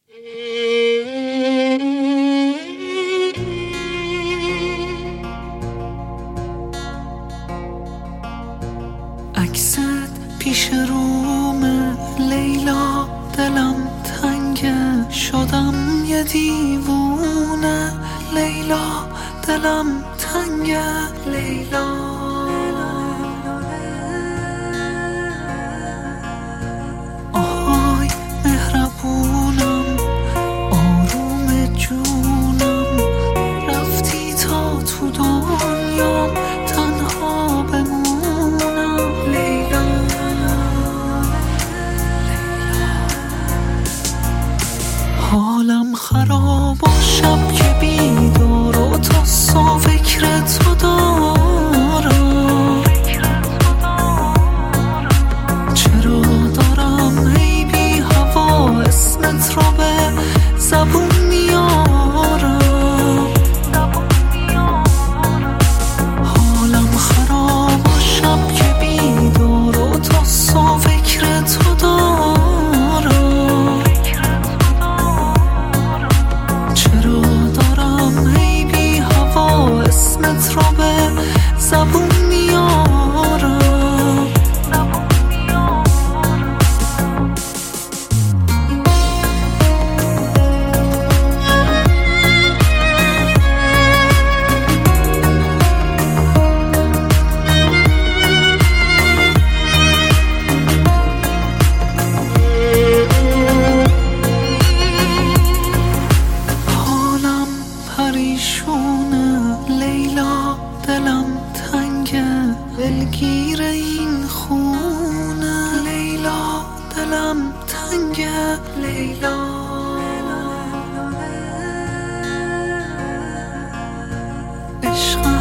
عکست پیش روم لیلا، دلم تنگه شدم یه دیوونه. لیلا دلم تنگه لیلا. آهای مهربونم، آروم جونم، رفتی تا تو دنیام تنها بمونم. لیلا حالم خراب و شب که بیدار و تا صبح فکر تو دارم. چرا دارم ای بی هوا اسمت رو به زبون میارم. حالم خراب و شب که بیدار و تا صبح فکر تو دارم. چرا دارم ای بی هوا اسمت رو به زبون میارم. حالم پریشونه لیلا، دلم تنگه ولگیر این خونه. لیلا دلم تنگه لیلا. عشقم